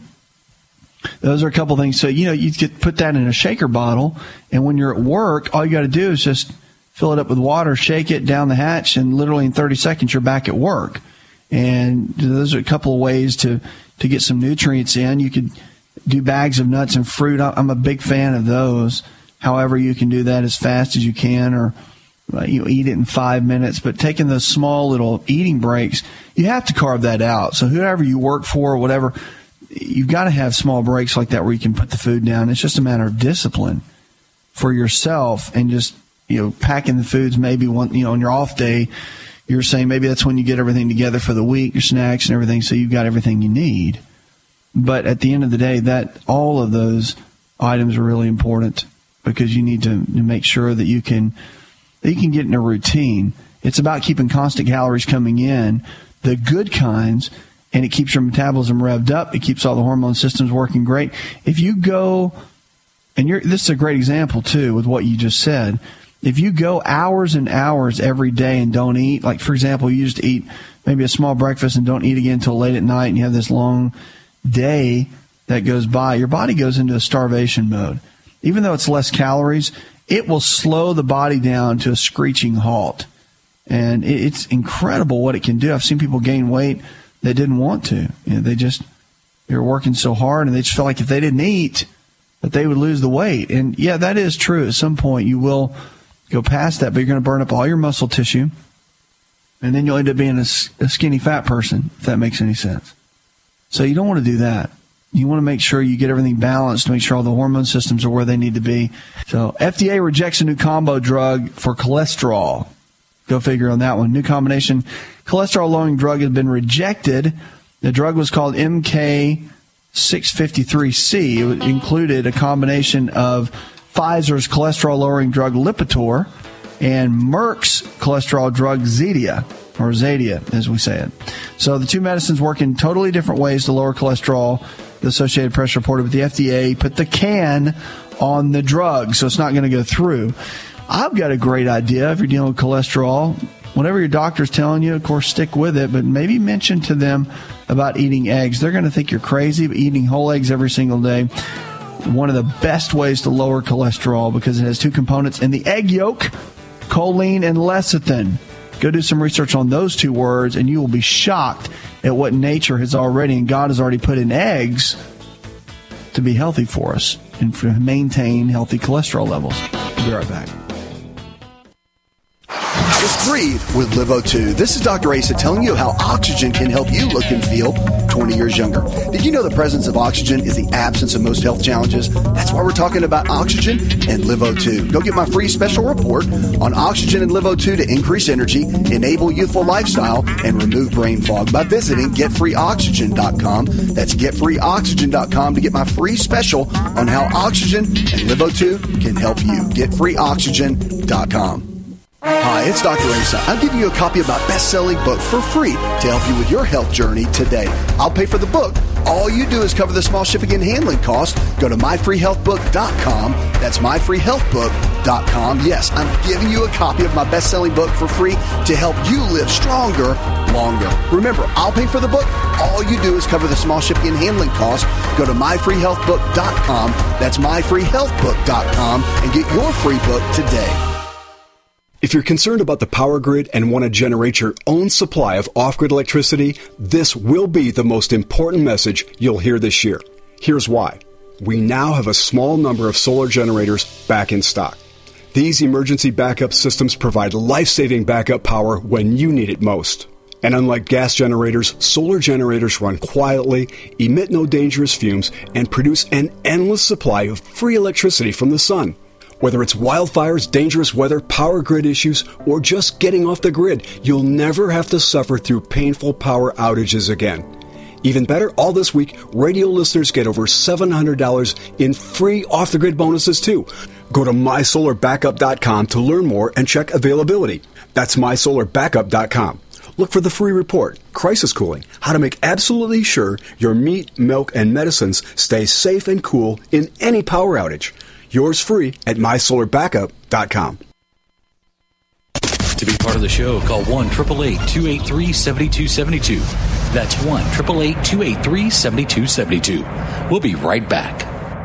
those are a couple things. So you know you could put that in a shaker bottle, and when you're at work, all you got to do is just fill it up with water, shake it down the hatch, and literally in thirty seconds you're back at work. And those are a couple of ways to to get some nutrients in. You could do bags of nuts and fruit. I'm a big fan of those. However, you can do that as fast as you can, or you know, eat it in five minutes, but taking those small little eating breaks, you have to carve that out. So whoever you work for, whatever, you've got to have small breaks like that where you can put the food down. It's just a matter of discipline for yourself, and just, you know, packing the foods maybe one, you know, on your off day, you're saying maybe that's when you get everything together for the week, your snacks and everything, so you've got everything you need. But at the end of the day, that all of those items are really important, because you need to make sure that you can that you can get in a routine. It's about keeping constant calories coming in, the good kinds, and it keeps your metabolism revved up. It keeps all the hormone systems working great. If you go, and you're, this is a great example too with what you just said. If you go hours and hours every day and don't eat, like for example, you just eat maybe a small breakfast and don't eat again until late at night, and you have this long day that goes by, your body goes into a starvation mode. Even though it's less calories, it will slow the body down to a screeching halt. And it's incredible what it can do. I've seen people gain weight that didn't want to. You know, they just, they were working so hard, and they just felt like if they didn't eat, that they would lose the weight. And yeah, that is true. At some point, you will go past that, but you're going to burn up all your muscle tissue, and then you'll end up being a, a skinny fat person, if that makes any sense. So you don't want to do that. You want to make sure you get everything balanced to make sure all the hormone systems are where they need to be. So F D A rejects a new combo drug for cholesterol. Go figure on that one. New combination cholesterol-lowering drug has been rejected. The drug was called M K six fifty-three C. It included a combination of Pfizer's cholesterol-lowering drug Lipitor and Merck's cholesterol drug Zetia, or Zadia, as we say it. So the two medicines work in totally different ways to lower cholesterol. The Associated Press reported, but the F D A put the can on the drug, so it's not going to go through. I've got a great idea if you're dealing with cholesterol. Whatever your doctor's telling you, of course, stick with it, but maybe mention to them about eating eggs. They're going to think you're crazy, but eating whole eggs every single day, one of the best ways to lower cholesterol, because it has two components in the egg yolk, choline and lecithin. Go do some research on those two words, and you will be shocked at what nature has already, and God has already put in eggs to be healthy for us and to maintain healthy cholesterol levels. We'll be right back. Just breathe with Live O two. This is Doctor Asa telling you how oxygen can help you look and feel twenty years younger. Did you know the presence of oxygen is the absence of most health challenges? That's why we're talking about Oxygen and Live O two. Go get my free special report on Oxygen and Live O two to increase energy, enable youthful lifestyle, and remove brain fog by visiting get free oxygen dot com. That's get free oxygen dot com to get my free special on how Oxygen and Live O two can help you. get free oxygen dot com. Hi, it's Doctor Asa. I'm giving you a copy of my best-selling book for free to help you with your health journey today. I'll pay for the book. All you do is cover the small shipping and handling costs. Go to my free health book dot com. That's my free health book dot com. Yes, I'm giving you a copy of my best-selling book for free to help you live stronger, longer. Remember, I'll pay for the book. All you do is cover the small shipping and handling costs. Go to my free health book dot com. That's my free health book dot com and get your free book today. If you're concerned about the power grid and want to generate your own supply of off-grid electricity, this will be the most important message you'll hear this year. Here's why. We now have a small number of solar generators back in stock. These emergency backup systems provide life-saving backup power when you need it most. And unlike gas generators, solar generators run quietly, emit no dangerous fumes, and produce an endless supply of free electricity from the sun. Whether it's wildfires, dangerous weather, power grid issues, or just getting off the grid, you'll never have to suffer through painful power outages again. Even better, all this week, radio listeners get over seven hundred dollars in free off-the-grid bonuses too. Go to my solar backup dot com to learn more and check availability. That's my solar backup dot com. Look for the free report, Crisis Cooling, how to make absolutely sure your meat, milk, and medicines stay safe and cool in any power outage. Yours free at my solar backup dot com. To be part of the show, call one eight eight eight, two eight three, seven two seven two. That's one eight eight eight, two eight three, seven two seven two. We'll be right back.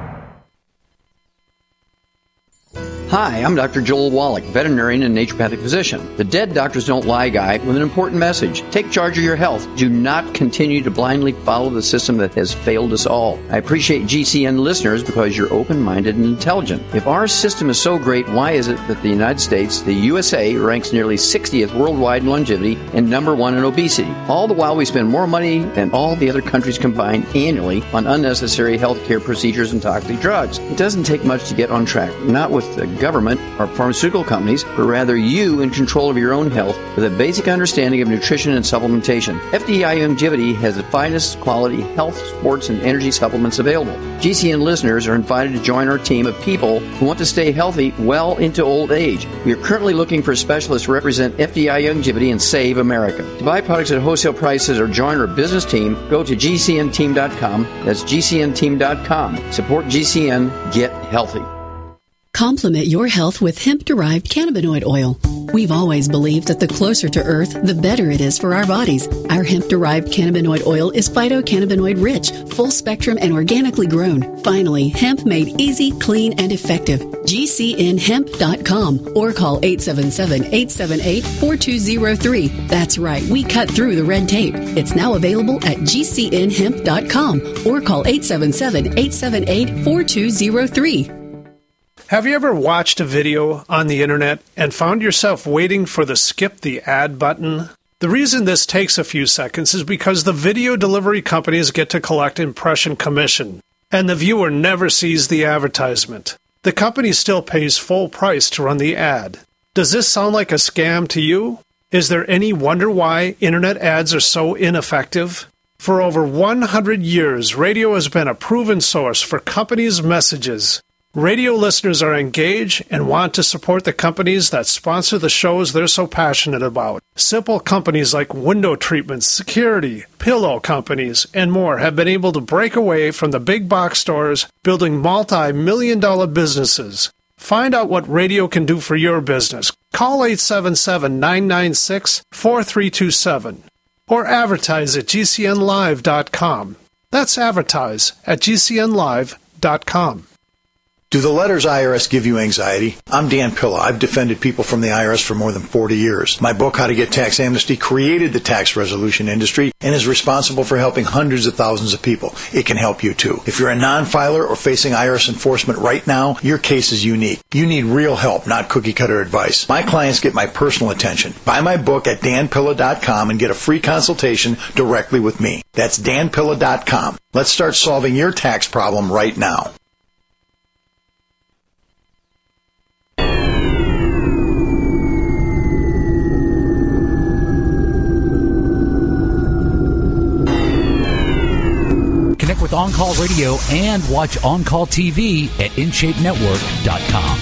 Hi, I'm Doctor Joel Wallach, veterinarian and naturopathic physician. The Dead Doctors Don't Lie guy with an important message. Take charge of your health. Do not continue to blindly follow the system that has failed us all. I appreciate G C N listeners because you're open-minded and intelligent. If our system is so great, why is it that the United States, the U S A, ranks nearly sixtieth worldwide in longevity and number one in obesity? All the while we spend more money than all the other countries combined annually on unnecessary healthcare procedures and toxic drugs. It doesn't take much to get on track. Not with the government or pharmaceutical companies, but rather you in control of your own health with a basic understanding of nutrition and supplementation. F D I Longevity has the finest quality health, sports, and energy supplements available. G C N listeners are invited to join our team of people who want to stay healthy well into old age. We are currently looking for specialists to represent F D I Longevity and Save America. To buy products at wholesale prices or join our business team, go to G C N team dot com. That's G C N team dot com. Support G C N. Get healthy. Complement your health with hemp-derived cannabinoid oil. We've always believed that the closer to Earth, the better it is for our bodies. Our hemp-derived cannabinoid oil is phytocannabinoid-rich, full-spectrum, and organically grown. Finally, hemp made easy, clean, and effective. G C N hemp dot com or call eight seven seven, eight seven eight, four two zero three. That's right, we cut through the red tape. It's now available at G C N hemp dot com or call eight seven seven, eight seven eight, four two zero three. Have you ever watched a video on the internet and found yourself waiting for the skip the ad button? The reason this takes a few seconds is because the video delivery companies get to collect impression commission, and the viewer never sees the advertisement. The company still pays full price to run the ad. Does this sound like a scam to you? Is there any wonder why internet ads are so ineffective? For over one hundred years, radio has been a proven source for companies' messages. Radio listeners are engaged and want to support the companies that sponsor the shows they're so passionate about. Simple companies like window treatments, security, pillow companies, and more have been able to break away from the big box stores, building multi-million dollar businesses. Find out what radio can do for your business. Call eight seven seven, nine nine six, four three two seven or advertise at G C N live dot com. That's advertise at G C N live dot com. Do the letters I R S give you anxiety? I'm Dan Pilla. I've defended people from the I R S for more than forty years. My book, How to Get Tax Amnesty, created the tax resolution industry and is responsible for helping hundreds of thousands of people. It can help you too. If you're a non-filer or facing I R S enforcement right now, your case is unique. You need real help, not cookie-cutter advice. My clients get my personal attention. Buy my book at dan pilla dot com and get a free consultation directly with me. That's dan pilla dot com. Let's start solving your tax problem right now. Connect with On Call Radio and watch On Call T V at in shape network dot com.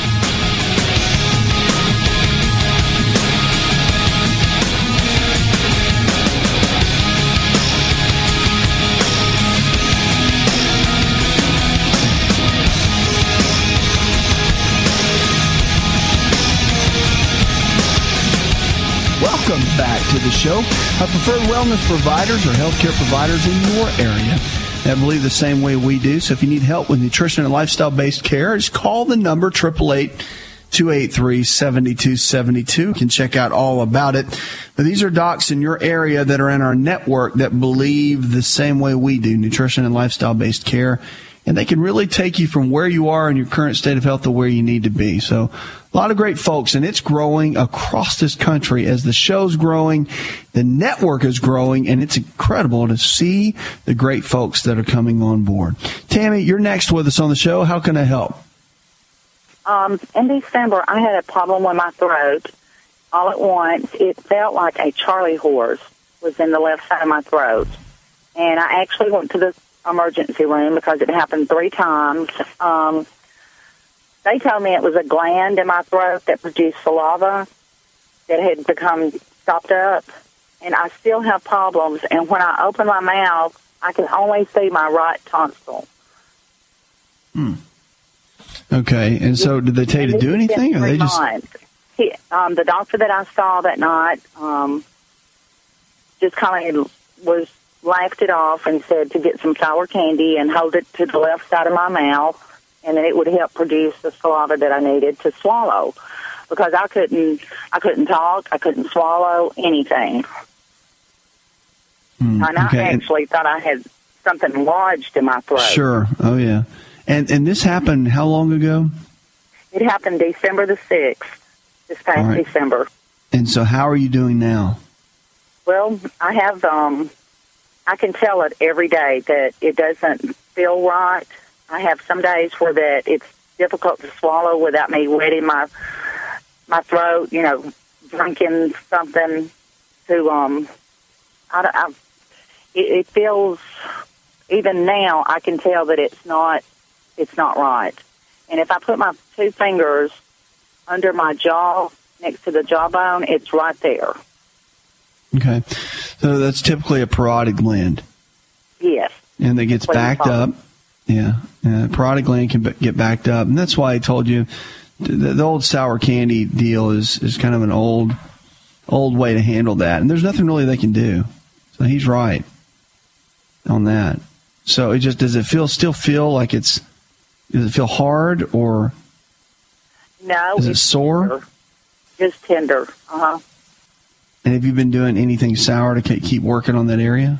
Welcome back to the show. Our preferred wellness providers or healthcare providers in your area that believe the same way we do. So if you need help with nutrition and lifestyle-based care, just call the number eight eight eight, two eight three, seven two seven two. You can check out all about it. But these are docs in your area that are in our network that believe the same way we do, nutrition and lifestyle-based care. And they can really take you from where you are in your current state of health to where you need to be. So a lot of great folks, and it's growing across this country as the show's growing, the network is growing, and it's incredible to see the great folks that are coming on board. Tammy, you're next with us on the show. How can I help? Um, in December, I had a problem with my throat. All at once, it felt like a Charlie horse was in the left side of my throat. And I actually went to the emergency room because it happened three times. Um, they told me it was a gland in my throat that produced saliva that had become stopped up, and I still have problems. And when I open my mouth, I can only see my right tonsil. Hmm. Okay, and so did they tell you to do anything, or they just? He, um, the doctor that I saw that night um, just kind of was laughed it off and said to get some sour candy and hold it to the left side of my mouth, and then it would help produce the saliva that I needed to swallow, because I couldn't, I couldn't talk, I couldn't swallow anything. Mm, and I okay. actually thought I had something lodged in my throat. Sure. Oh yeah. And and this happened how long ago? It happened December the sixth, this past right. December. And so, how are you doing now? Well, I have. Um, I can tell it every day that it doesn't feel right. I have some days where that it's difficult to swallow without me wetting my my throat. You know, drinking something to um. I, don't, I it, it feels even now. I can tell that it's not. It's not right. And if I put my two fingers under my jaw, next to the jawbone, it's right there. Okay. So that's typically a parotid gland. Yes. And that gets backed up. Yeah. Uh, parotid gland can b- get backed up. And that's why I told you the, the old sour candy deal is, is kind of an old, old way to handle that. And there's nothing really they can do. So he's right on that. So it just, does it feel, still feel like it's, does it feel hard, or no? Is it sore? Tender. Just tender. Uh huh. And have you been doing anything sour to keep working on that area?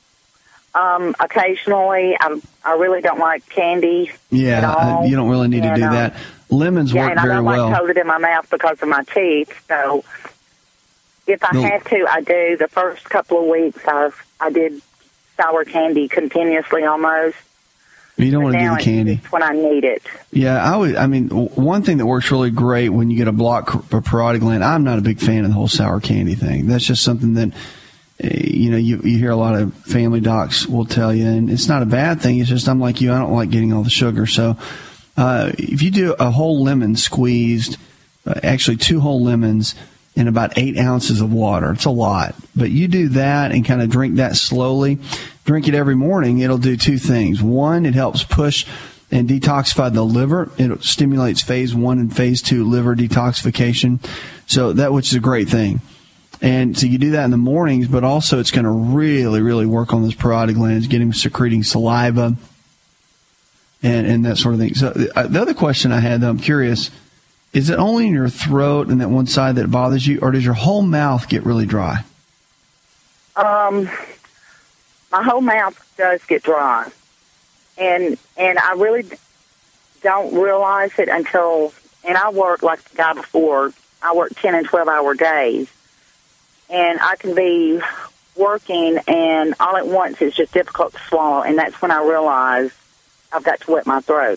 Um, occasionally, I'm, I really don't like candy. Yeah, at all. Uh, you don't really need and, to do uh, that. Lemons yeah, work and very I don't well. like to hold it in my mouth because of my teeth. So if I No. have to, I do. The first couple of weeks, I I did sour candy continuously almost. You don't But want to do now the candy. It's when I need it. Yeah, I would. I mean, w- one thing that works really great when you get a blocked p- parotid gland. I'm not a big fan of the whole sour candy thing. That's just something that uh, you know you you hear a lot of family docs will tell you, and it's not a bad thing. It's just I'm like you. I don't like getting all the sugar. So uh, if you do a whole lemon squeezed, uh, actually two whole lemons in about eight ounces of water, it's a lot. But you do that and kind of drink that slowly. Drink it every morning. It'll do two things. One, it helps push and detoxify the liver. It stimulates phase one and phase two liver detoxification. So that, which is a great thing. And so you do that in the mornings, but also it's going to really, really work on those parotid glands, get them secreting saliva and, and that sort of thing. So uh, the other question I had, though, I'm curious, is it only in your throat and that one side that bothers you, or does your whole mouth get really dry? Um, my whole mouth does get dry, and and I really don't realize it until, and I work like the guy before, I work ten and twelve hour days, and I can be working and all at once it's just difficult to swallow, and that's when I realize I've got to wet my throat.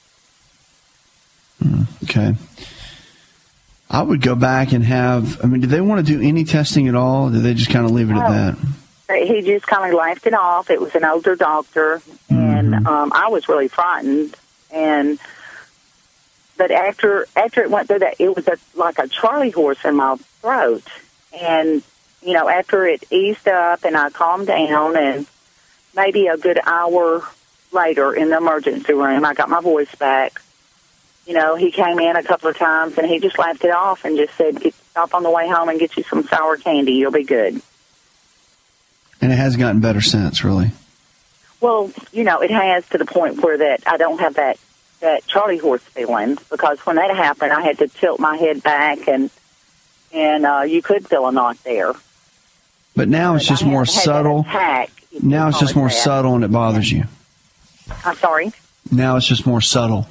Okay. I would go back and have, I mean, do they want to do any testing at all? Or do they just kind of leave it at that? He just kind of laughed it off. It was an older doctor, and Mm-hmm. um, I was really frightened. And but after after it went through that, it was a, like a Charlie horse in my throat. And you know, after it eased up and I calmed down, and maybe a good hour later in the emergency room, I got my voice back. You know, he came in a couple of times, and he just laughed it off and just said, get, stop on the way home and get you some sour candy. You'll be good. And it has gotten better since, really. Well, you know, it has to the point where that I don't have that, that Charlie horse feeling, because when that happened, I had to tilt my head back, and and uh, you could feel a knot there. But now it's just more subtle. Now it's just more subtle, and it bothers you. I'm sorry? Now it's just more subtle.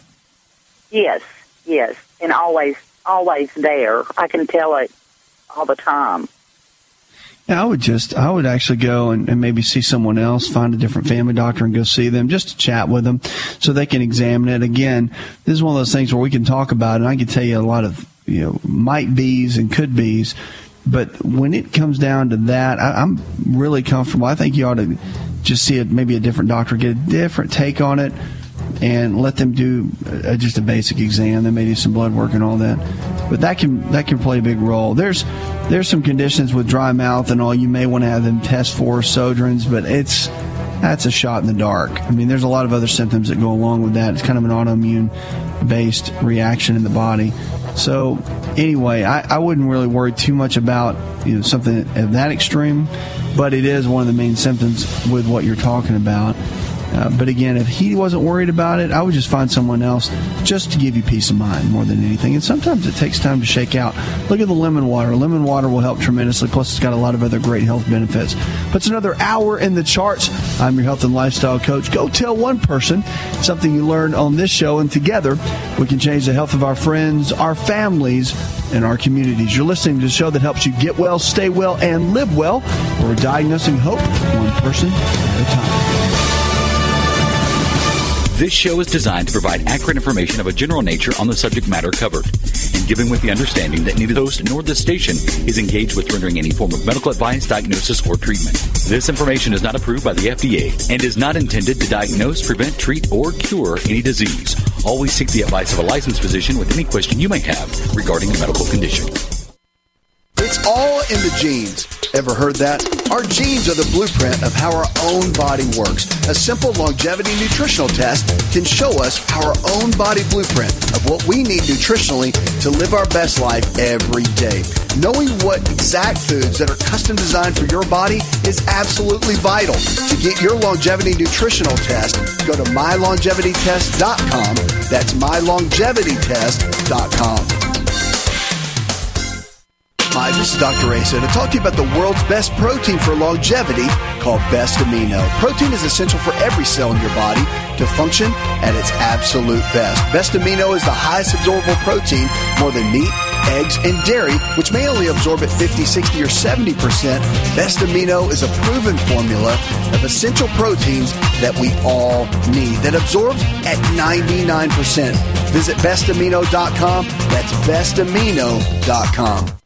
Yes, yes, and always, always there. I can tell it all the time. Yeah, I would just, I would actually go and, and maybe see someone else, find a different family doctor and go see them, just to chat with them so they can examine it. Again, this is one of those things where we can talk about it, and I can tell you a lot of, you know, might be's and could be's, but when it comes down to that, I, I'm really comfortable. I think you ought to just see it, maybe a different doctor, get a different take on it, and let them do uh, just a basic exam. They may do some blood work and all that, but that can that can play a big role. There's there's some conditions with dry mouth and all you may want to have them test for, Sjögren's, but it's that's a shot in the dark. I mean, there's a lot of other symptoms that go along with that. It's kind of an autoimmune based reaction in the body. So anyway, I, I wouldn't really worry too much about, you know, something of that extreme, but it is one of the main symptoms with what you're talking about. Uh, but again, if he wasn't worried about it, I would just find someone else just to give you peace of mind more than anything. And sometimes it takes time to shake out. Look at the lemon water. Lemon water will help tremendously. Plus, it's got a lot of other great health benefits. But it's another hour in the charts. I'm your health and lifestyle coach. Go tell one person something you learned on this show, and together we can change the health of our friends, our families, and our communities. You're listening to the show that helps you get well, stay well, and live well. We're diagnosing hope one person at a time. This show is designed to provide accurate information of a general nature on the subject matter covered, and given with the understanding that neither the host nor the station is engaged with rendering any form of medical advice, diagnosis, or treatment. This information is not approved by the F D A and is not intended to diagnose, prevent, treat, or cure any disease. Always seek the advice of a licensed physician with any question you may have regarding a medical condition. It's all in the genes. Ever heard that? Our genes are the blueprint of how our own body works. A simple longevity nutritional test can show us our own body blueprint of what we need nutritionally to live our best life every day. Knowing what exact foods that are custom designed for your body is absolutely vital. To get your longevity nutritional test, go to my longevity test dot com. That's my longevity test dot com. Hi, this is Doctor Asa to talk to you about the world's best protein for longevity called Best Amino. Protein is essential for every cell in your body to function at its absolute best. Best Amino is the highest absorbable protein, more than meat, eggs, and dairy, which may only absorb at fifty, sixty, or seventy percent. Best Amino is a proven formula of essential proteins that we all need that absorbs at ninety-nine percent. Visit best amino dot com. That's best amino dot com.